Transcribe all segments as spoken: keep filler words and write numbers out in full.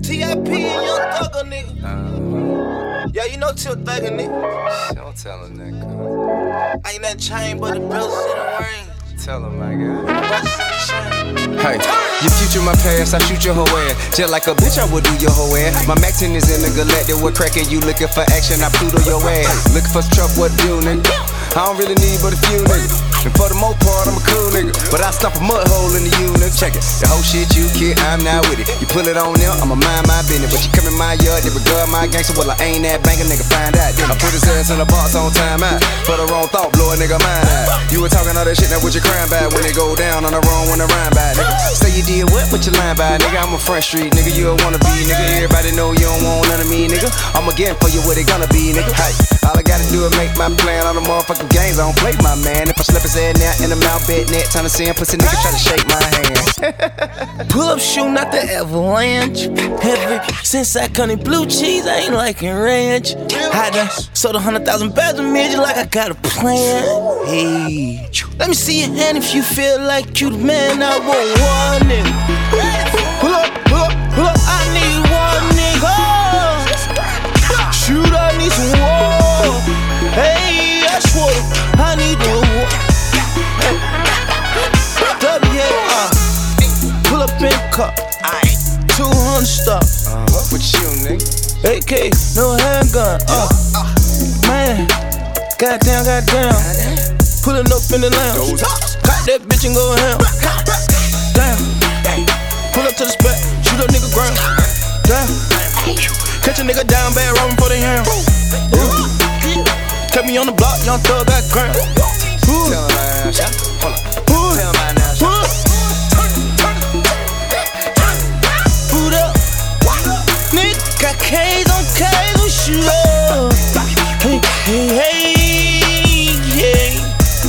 T I P and Young Thugger, nigga. Uh, yeah, you know Till Thugger, nigga. Don't tell him that, cuz. Ain't nothing changed but the bells in the ring. Tell him, my guy. Hey, your future, my past, I shoot your whole ass. Just like a bitch, I would do your whole ass. My Mac ten is in the galactic, we're cracking. You looking for action, I Pluto your ass. Looking for some trouble, what to do, nigga? I don't really need but a few niggas. And for the most part, I'm a cool nigga. But I stop a mud hole in the U, nigga. Check it. The whole shit you kid, I'm not with it. You pull it on them, I'ma mind my business. But you come in my yard, they regard my gangster. Well, I ain't that banker, nigga, find out. I put his ass in the box on time out. For the wrong thought, blow a nigga mind out. You were talking all that shit, now what you crying about? When it go down on the wrong, when the rhyme by, nigga. Say you did what, but you lying by, nigga. I'm a front street, nigga, you a wanna be, nigga. Everybody know you don't want none of me, nigga. I'ma get for you what it gonna be, nigga. Hey, all I gotta do is make my plan on the motherfucking games. I don't play my man. If I slip his head now in the mouth, bed net, time to see him, pussy nigga try to shake my hand. Pull up shooting out the avalanche. Ever since I come in blue cheese, I ain't liking ranch. I done sold a hundred thousand bags of midget like I got a plan. Hey, let me see your hand if you feel like you the man. I want one nigga. Pull up, pull up, pull up. I need one nigga. Shoot, I need some war. Hey, I swear I need the war. W A, pull up in car. two hundred stop. Uh, what with you, nigga? A K, no handgun. Uh, man, goddamn, goddamn. Pulling up in the lounge. Caught that bitch and go ham. Damn. Pull up to the spot, shoot a nigga ground. Damn. Catch a nigga down bad, robbing for the ham. Kept me on the block, Young Thug got crown. Tell him my ass. Hold up. Tell him my ass. Boot up. Nigga got K's on K's, we shoot up. Hey, hey, hey, hey.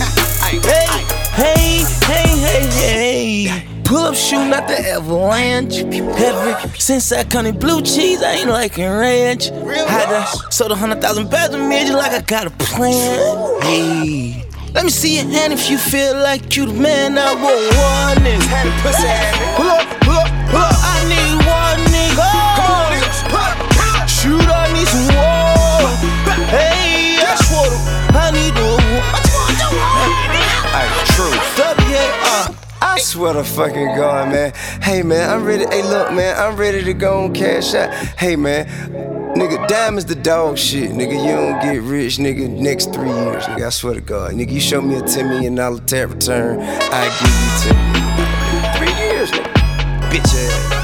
Hey, hey, hey, hey, hey. Pull up shooting out the avalanche. Ever since I come in blue cheese, I ain't liking ranch. I done sold a hundred thousand bags of midget like I got a plan. Hey, let me see your hand if you feel like you the man. I want one nigga. Pull up, pull up, pull up. I need one nigga. Come on, nigga. Shoot, I need some war. Hey, I swear I need the war. Hey, true. W A R. I swear to fucking God, man. Hey, man, I'm ready. Hey, look, man, I'm ready to go and cash out. Hey, man, nigga, diamonds the dog shit. Nigga, you don't get rich, nigga, next three years. Nigga, I swear to God. Nigga, you show me a ten million dollar tax return, I give you ten million dollars. Three years, nigga. Bitch ass.